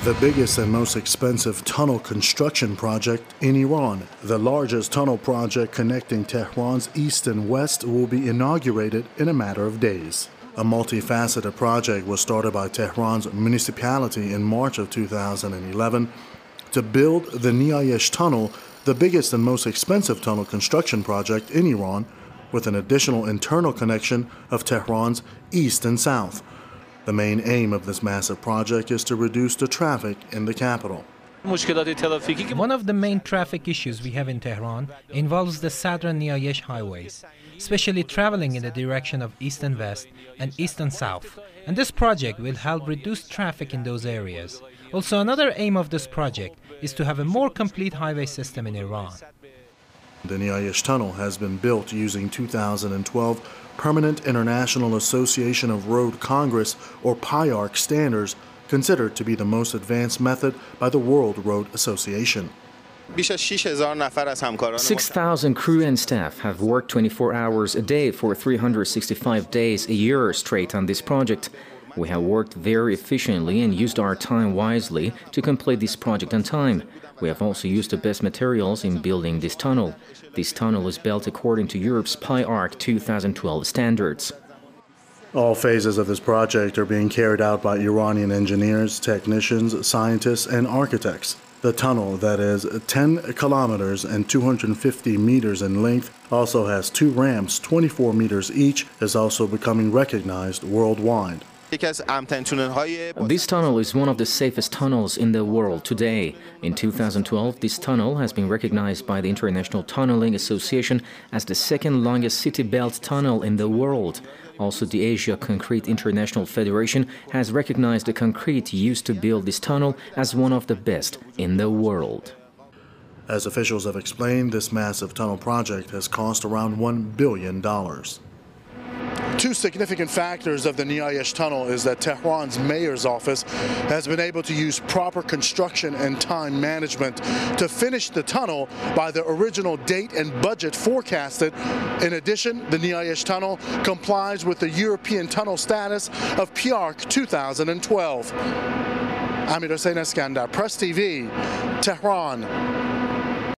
the biggest and most expensive tunnel construction project in Iran. The largest tunnel project connecting Tehran's east and west will be inaugurated in a matter of days. A multifaceted project was started by Tehran's municipality in March of 2011 to build the Niayesh Tunnel, the biggest and most expensive tunnel construction project in Iran, with an additional internal connection of Tehran's east and south. The main aim of this massive project is to reduce the traffic in the capital. One of the main traffic issues we have in Tehran involves the Sadr and Niayesh highways, especially traveling in the direction of east and west and east and south. And this project will help reduce traffic in those areas. Also, another aim of this project is to have a more complete highway system in Iran. The Niayesh Tunnel has been built using 2012 Permanent International Association of Road Congress, or PIARC, standards, considered to be the most advanced method by the World Road Association. 6,000 crew and staff have worked 24 hours a day for 365 days a year straight on this project. We have worked very efficiently and used our time wisely to complete this project on time. We have also used the best materials in building this tunnel. This tunnel is built according to Europe's PIARC 2012 standards. All phases of this project are being carried out by Iranian engineers, technicians, scientists, and architects. The tunnel, that is 10 kilometers and 250 meters in length, also has 2 ramps, 24 meters each, is also becoming recognized worldwide. This tunnel is one of the safest tunnels in the world today. In 2012, this tunnel has been recognized by the International Tunneling Association as the second longest city belt tunnel in the world. Also, the Asia Concrete International Federation has recognized the concrete used to build this tunnel as one of the best in the world. As officials have explained, this massive tunnel project has cost around $1 billion. Two significant factors of the Niayesh Tunnel is that Tehran's mayor's office has been able to use proper construction and time management to finish the tunnel by the original date and budget forecasted. In addition, the Niayesh Tunnel complies with the European tunnel status of PIARC 2012. Amir Hossein Eskandar, Press TV, Tehran.